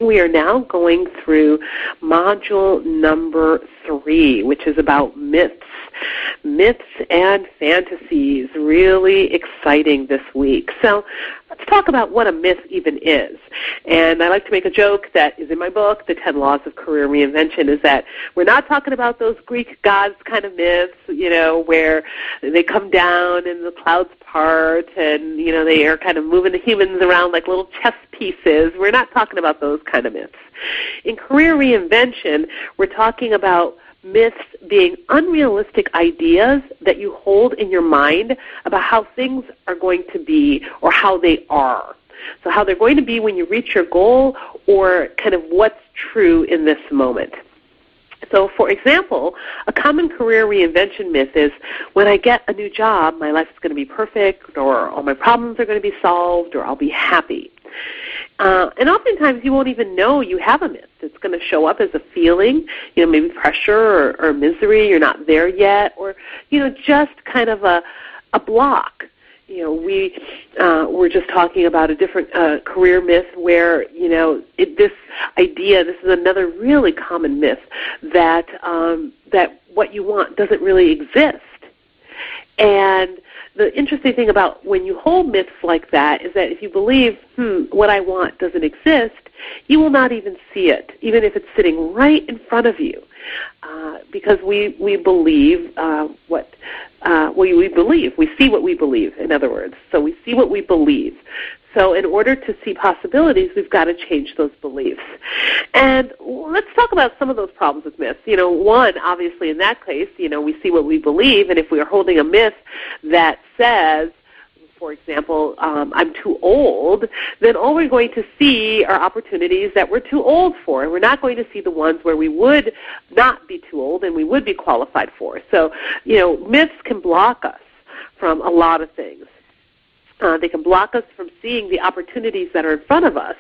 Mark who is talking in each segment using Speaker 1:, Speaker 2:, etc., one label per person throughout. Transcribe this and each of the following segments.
Speaker 1: we are now going through module number 3, which is about myths. Myths and fantasies, really exciting this week. So let's talk about what a myth even is. And I like to make a joke that is in my book, The 10 Laws of Career Reinvention, is that we're not talking about those Greek gods kind of myths, where they come down and the clouds part and, they are kind of moving the humans around like little chess pieces. We're not talking about those kind of myths. In career reinvention, we're talking about myths being unrealistic ideas that you hold in your mind about how things are going to be or how they are. So how they're going to be when you reach your goal or kind of what's true in this moment. So, for example, a common career reinvention myth is when I get a new job, my life is going to be perfect or all my problems are going to be solved or I'll be happy. And oftentimes you won't even know you have a myth. It's going to show up as a feeling, maybe pressure or misery, you're not there yet, or, just kind of a block. We're just talking about a different career myth where, this idea, this is another really common myth, that that what you want doesn't really exist. And the interesting thing about when you hold myths like that is that if you believe, what I want doesn't exist, you will not even see it, even if it's sitting right in front of you, because we believe we believe. We see what we believe, in other words. So we see what we believe. So in order to see possibilities, we've got to change those beliefs. And let's talk about some of those problems with myths. One, obviously, in that case, we see what we believe, and if we are holding a myth that says, for example, I'm too old, then all we're going to see are opportunities that we're too old for, and we're not going to see the ones where we would not be too old and we would be qualified for. So, myths can block us from a lot of things. They can block us from seeing the opportunities that are in front of us,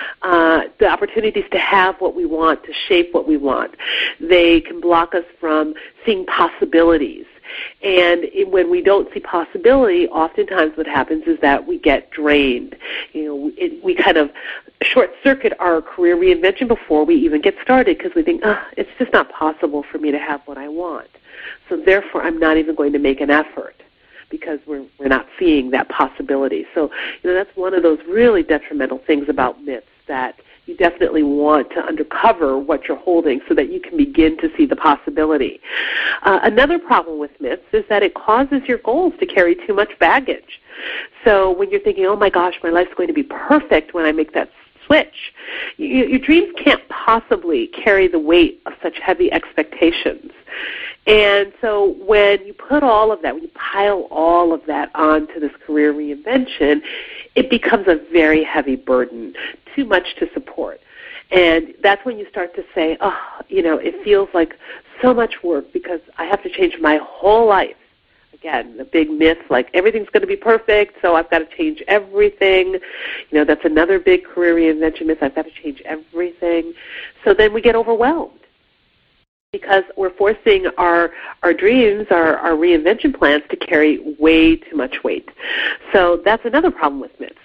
Speaker 1: the opportunities to have what we want, to shape what we want. They can block us from seeing possibilities. And when we don't see possibility, oftentimes what happens is that we get drained. We kind of short-circuit our career reinvention before we even get started because we think, it's just not possible for me to have what I want. So therefore, I'm not even going to make an effort, because we're not seeing that possibility. So, that's one of those really detrimental things about myths, that you definitely want to uncover what you're holding so that you can begin to see the possibility. Another problem with myths is that it causes your goals to carry too much baggage. So when you're thinking, oh my gosh, my life's going to be perfect when I make that switch, your dreams can't possibly carry the weight of such heavy expectations. And so when you put all of that, when you pile all of that onto this career reinvention, it becomes a very heavy burden, too much to support. And that's when you start to say, it feels like so much work because I have to change my whole life. Again, the big myth, like everything's going to be perfect, so I've got to change everything. That's another big career reinvention myth. I've got to change everything. So then we get overwhelmed, because we're forcing our dreams, our reinvention plans to carry way too much weight. So that's another problem with myths.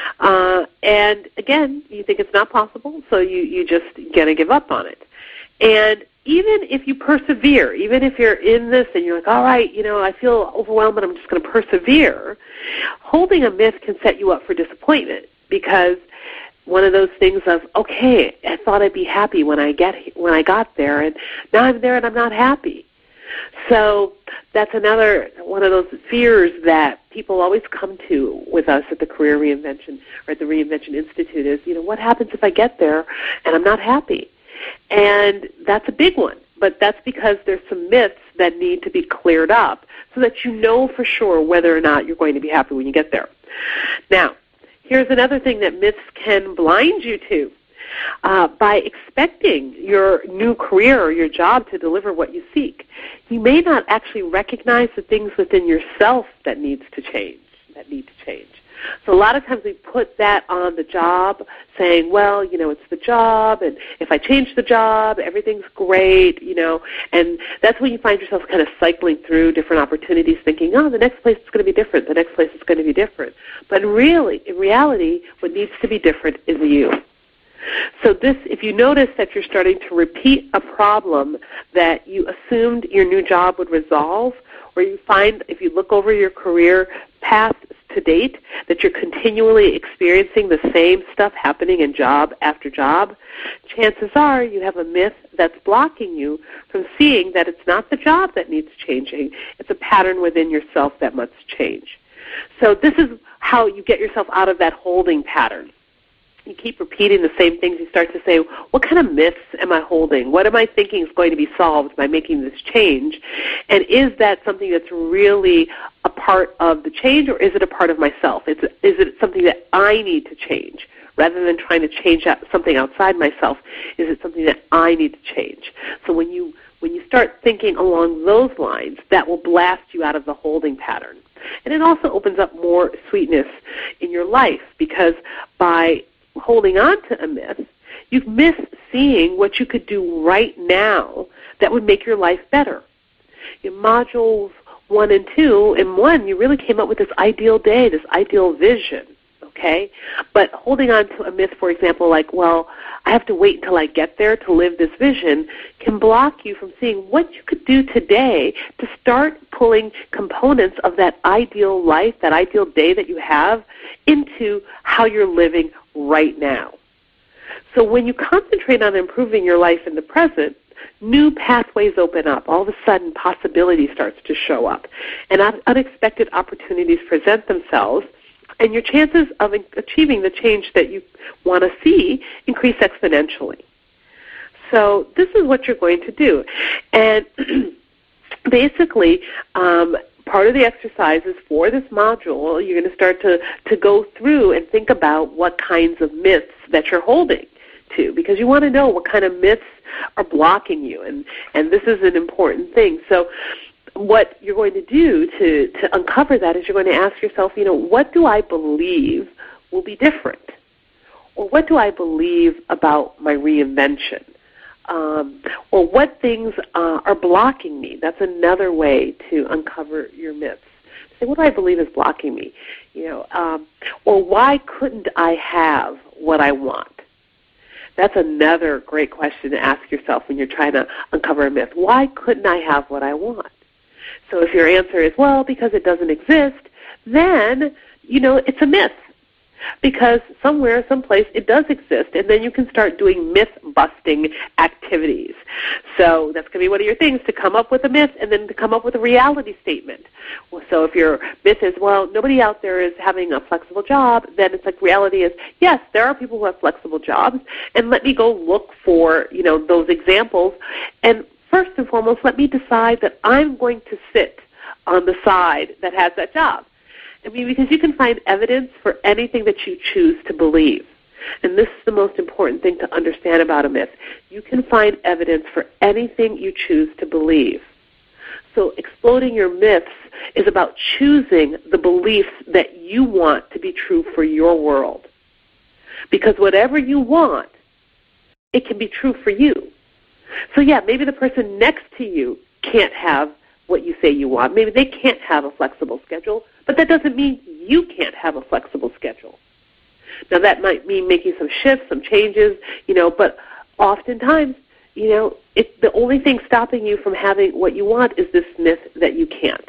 Speaker 1: And again, you think it's not possible, so you just going to give up on it. And even if you persevere, even if you're in this and you're like, all right, I feel overwhelmed, but I'm just going to persevere, holding a myth can set you up for disappointment, because one of those things of, okay, I thought I'd be happy when I got there, and now I'm there and I'm not happy. So that's another one of those fears that people always come to with us at the Career Reinvention or at the Reinvention Institute is, what happens if I get there and I'm not happy? And that's a big one, but that's because there's some myths that need to be cleared up so that you know for sure whether or not you're going to be happy when you get there. Now, here's another thing that myths can blind you to. By expecting your new career or your job to deliver what you seek, you may not actually recognize the things within yourself that need to change. So a lot of times we put that on the job, saying, well, it's the job, and if I change the job, everything's great, and that's when you find yourself kind of cycling through different opportunities thinking, the next place is going to be different, the next place is going to be different. But in reality, what needs to be different is you. So this, if you notice that you're starting to repeat a problem that you assumed your new job would resolve, or you find, if you look over your career path to date, that you're continually experiencing the same stuff happening in job after job, chances are you have a myth that's blocking you from seeing that it's not the job that needs changing, it's a pattern within yourself that must change. So this is how you get yourself out of that holding pattern. You keep repeating the same things. You start to say, what kind of myths am I holding? What am I thinking is going to be solved by making this change? And is that something that's really a part of the change, or is it a part of myself? Is it something that I need to change? Rather than trying to change something outside myself, is it something that I need to change? So when you start thinking along those lines, that will blast you out of the holding pattern. And it also opens up more sweetness in your life, because by holding on to a myth, you've missed seeing what you could do right now that would make your life better. In modules 1 and 2, in 1, you really came up with this ideal day, this ideal vision, okay? But holding on to a myth, for example, like, well, I have to wait until I get there to live this vision, can block you from seeing what you could do today to start pulling components of that ideal life, that ideal day that you have, into how you're living right now. So when you concentrate on improving your life in the present, new pathways open up. All of a sudden, possibility starts to show up, and unexpected opportunities present themselves, and your chances of achieving the change that you want to see increase exponentially. So this is what you're going to do. And basically, part of the exercises for this module, you're going to start to go through and think about what kinds of myths that you're holding to, because you want to know what kind of myths are blocking you, and this is an important thing. So what you're going to do to uncover that is you're going to ask yourself, what do I believe will be different? Or what do I believe about my reinvention? Or what things are blocking me? That's another way to uncover your myths. Say, what do I believe is blocking me? Or why couldn't I have what I want? That's another great question to ask yourself when you're trying to uncover a myth. Why couldn't I have what I want? So if your answer is, well, because it doesn't exist, then, it's a myth. Because somewhere, someplace, it does exist, and then you can start doing myth-busting activities. So that's going to be one of your things, to come up with a myth and then to come up with a reality statement. So if your myth is, well, nobody out there is having a flexible job, then it's like reality is, yes, there are people who have flexible jobs, and let me go look for, those examples. And first and foremost, let me decide that I'm going to sit on the side that has that job. Because you can find evidence for anything that you choose to believe. And this is the most important thing to understand about a myth. You can find evidence for anything you choose to believe. So exploding your myths is about choosing the beliefs that you want to be true for your world. Because whatever you want, it can be true for you. So yeah, maybe the person next to you can't have what you say you want. Maybe they can't have a flexible schedule, but that doesn't mean you can't have a flexible schedule. Now that might mean making some shifts, some changes, but oftentimes, the only thing stopping you from having what you want is this myth that you can't.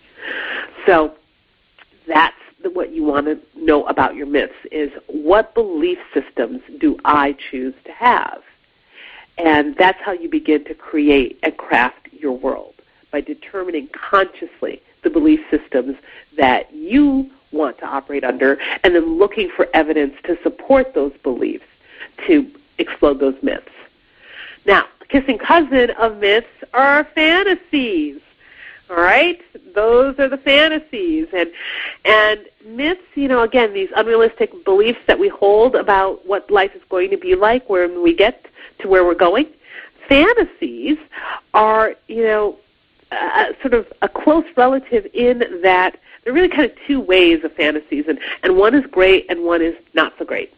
Speaker 1: So that's what you want to know about your myths, is what belief systems do I choose to have? And that's how you begin to create and craft your world, by determining consciously the belief systems that you want to operate under, and then looking for evidence to support those beliefs to explode those myths. Now, kissing cousin of myths are fantasies. All right? Those are the fantasies. And myths, again, these unrealistic beliefs that we hold about what life is going to be like when we get to where we're going. Fantasies are, sort of a close relative in that there are really kind of two ways of fantasies, and one is great and one is not so great.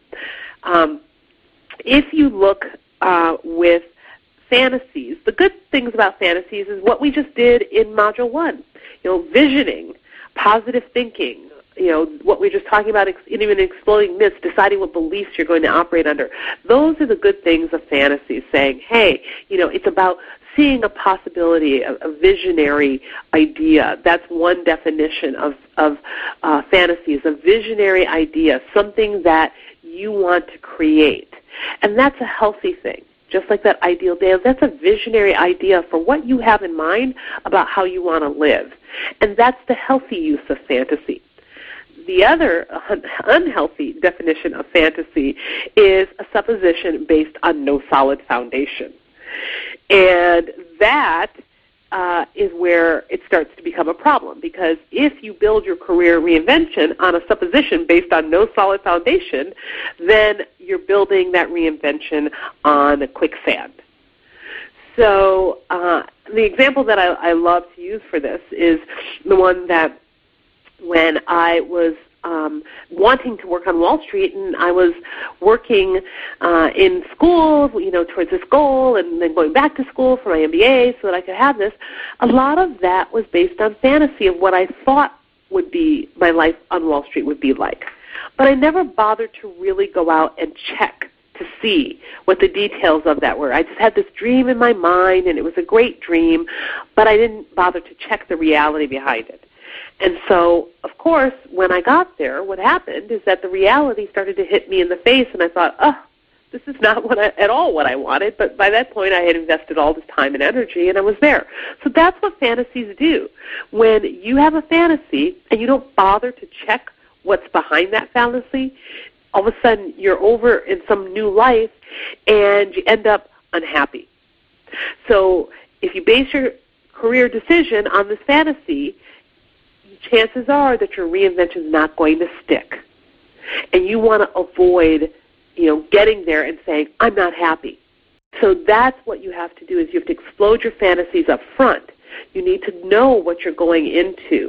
Speaker 1: If you look with fantasies, the good things about fantasies is what we just did in Module 1. Visioning, positive thinking, what we were just talking about, even exploding myths, deciding what beliefs you're going to operate under. Those are the good things of fantasy, saying, hey, it's about seeing a possibility, a visionary idea. That's one definition of fantasy, is a visionary idea, something that you want to create. And that's a healthy thing. Just like that ideal day, that's a visionary idea for what you have in mind about how you want to live. And that's the healthy use of fantasy. The other unhealthy definition of fantasy is a supposition based on no solid foundation. And that is where it starts to become a problem, because if you build your career reinvention on a supposition based on no solid foundation, then you're building that reinvention on quicksand. So the example that I love to use for this is the one that when I was wanting to work on Wall Street, and I was working in school, towards this goal, and then going back to school for my MBA so that I could have this. A lot of that was based on fantasy of what I thought would be my life on Wall Street would be like. But I never bothered to really go out and check to see what the details of that were. I just had this dream in my mind, and it was a great dream, but I didn't bother to check the reality behind it. And so, of course, when I got there, what happened is that the reality started to hit me in the face, and I thought, this is not at all what I wanted. But by that point, I had invested all this time and energy, and I was there. So that's what fantasies do. When you have a fantasy and you don't bother to check what's behind that fantasy, all of a sudden you're over in some new life, and you end up unhappy. So if you base your career decision on this fantasy, chances are that your reinvention is not going to stick. And you want to avoid, getting there and saying, I'm not happy. So that's what you have to do, is you have to explode your fantasies up front. You need to know what you're going into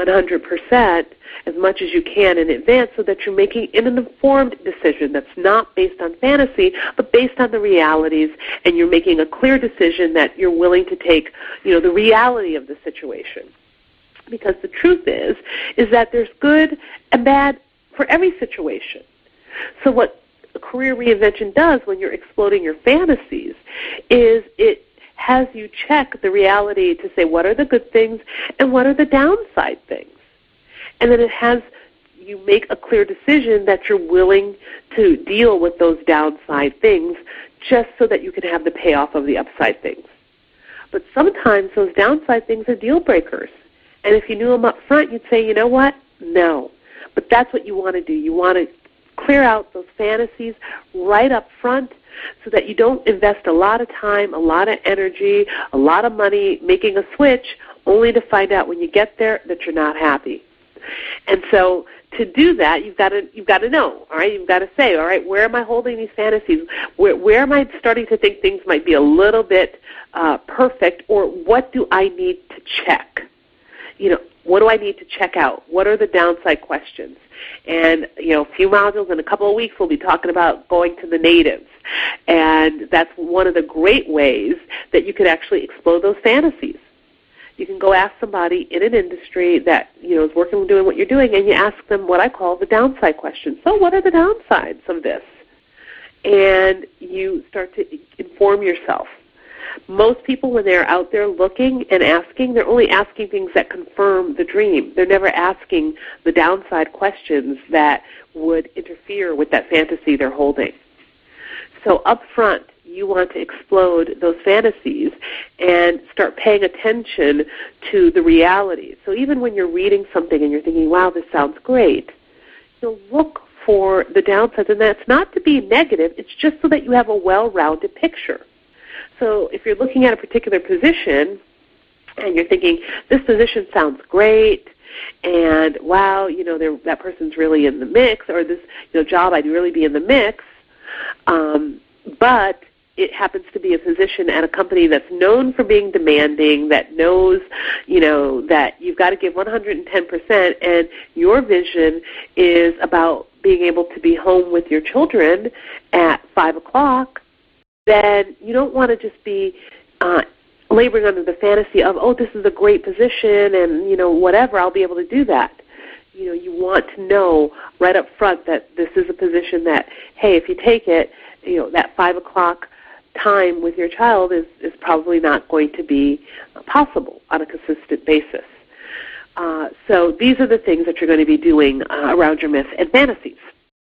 Speaker 1: 100% as much as you can in advance, so that you're making an informed decision that's not based on fantasy, but based on the realities, and you're making a clear decision that you're willing to take, the reality of the situation. Because the truth is that there's good and bad for every situation. So what a career reinvention does when you're exploding your fantasies is it has you check the reality to say, what are the good things and what are the downside things? And then it has you make a clear decision that you're willing to deal with those downside things, just so that you can have the payoff of the upside things. But sometimes those downside things are deal breakers. And if you knew them up front, you'd say, you know what? No. But that's what you want to do. You want to clear out those fantasies right up front, so that you don't invest a lot of time, a lot of energy, a lot of money making a switch, only to find out when you get there that you're not happy. And so to do that, you've got to know, all right? You've got to say, all right, where am I holding these fantasies? Where am I starting to think things might be a little bit perfect, or what do I need to check? What do I need to check out? What are the downside questions? And, a few modules in a couple of weeks we'll be talking about going to the natives. And that's one of the great ways that you could actually explode those fantasies. You can go ask somebody in an industry that, is working and doing what you're doing, and you ask them what I call the downside questions. So what are the downsides of this? And you start to inform yourself. Most people, when they're out there looking and asking, they're only asking things that confirm the dream. They're never asking the downside questions that would interfere with that fantasy they're holding. So up front, you want to explode those fantasies and start paying attention to the reality. So even when you're reading something and you're thinking, wow, this sounds great, look for the downsides. And that's not to be negative. It's just so that you have a well-rounded picture. So if you're looking at a particular position and you're thinking, this position sounds great, and wow, that person's really in the mix, or this job, I'd really be in the mix, but it happens to be a position at a company that's known for being demanding, that knows, that you've got to give 110%, and your vision is about being able to be home with your children at 5 o'clock, then you don't want to just be laboring under the fantasy of, oh, this is a great position and, whatever, I'll be able to do that. you want to know right up front that this is a position that, hey, if you take it, that 5 o'clock time with your child is probably not going to be possible on a consistent basis. So these are the things that you're going to be doing around your myths and fantasies.